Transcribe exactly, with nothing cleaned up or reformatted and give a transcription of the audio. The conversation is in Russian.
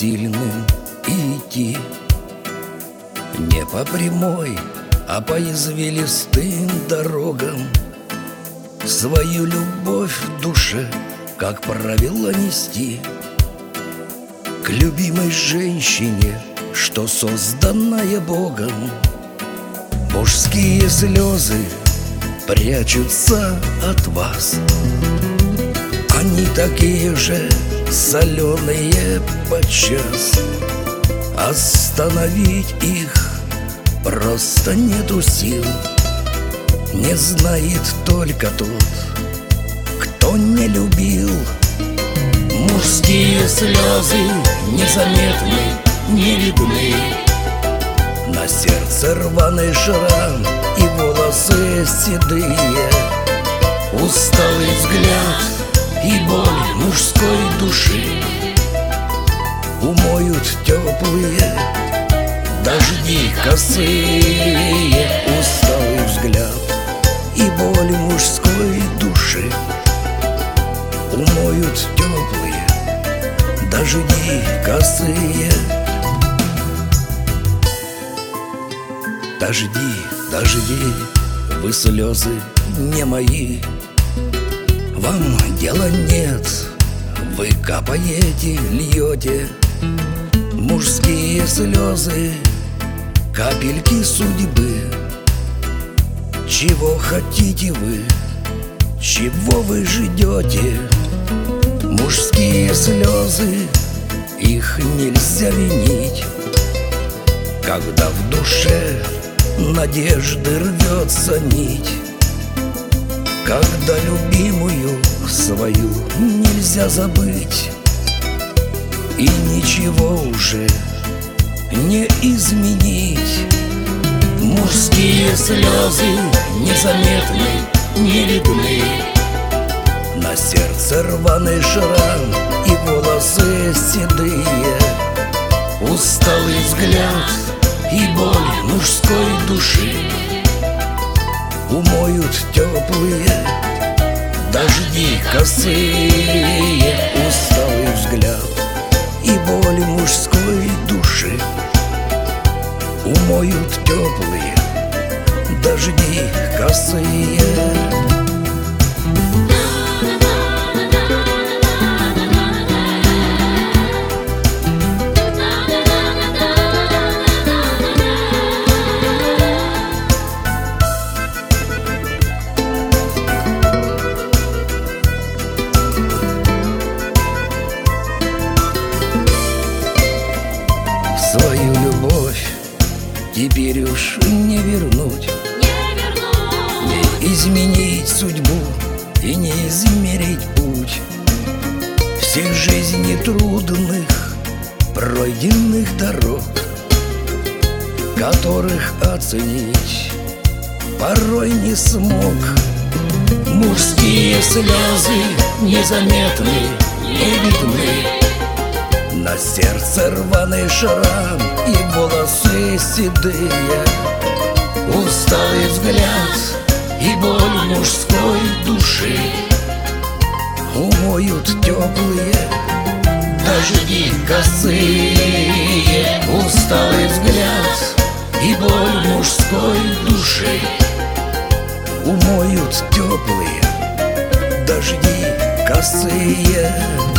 сильным идти не по прямой, а по извилистым дорогам. Свою любовь в душе, как правило, нести к любимой женщине, что созданная Богом. Мужские слезы прячутся от вас, они такие же соленые подчас. Остановить их просто нету сил. Не знает только тот, кто не любил. Мужские слезы незаметны, не видны. На сердце рваный шрам и волосы седые. Усталый взгляд и боль мужской души умоют теплые дожди косые. Усталый взгляд и боль мужской души умоют теплые дожди косые. Дожди, дожди, вы слезы не мои, вам дела нет, вы капаете, льете. Мужские слезы, капельки судьбы. Чего хотите вы, чего вы ждете? Мужские слезы, их нельзя винить, когда в душе надежды рвется нить, когда любимую свою нельзя забыть, и ничего уже не изменить. Мужские слезы незаметны, не видны. На сердце рваный шрам и волосы седые. Усталый взгляд и боль мужской души умоют теплые дожди косые. Усталый взгляд и боль мужской души умоют теплые дожди косые. Свою любовь теперь уж не вернуть, не вернуть, не изменить судьбу и не измерить путь всех жизней трудных, пройденных дорог, которых оценить порой не смог. Мужские слезы незаметны, не видны. На сердце рваный шрам и волосы седые. Усталый взгляд и боль мужской души умоют теплые дожди косые. Усталый взгляд и боль мужской души умоют теплые дожди косые.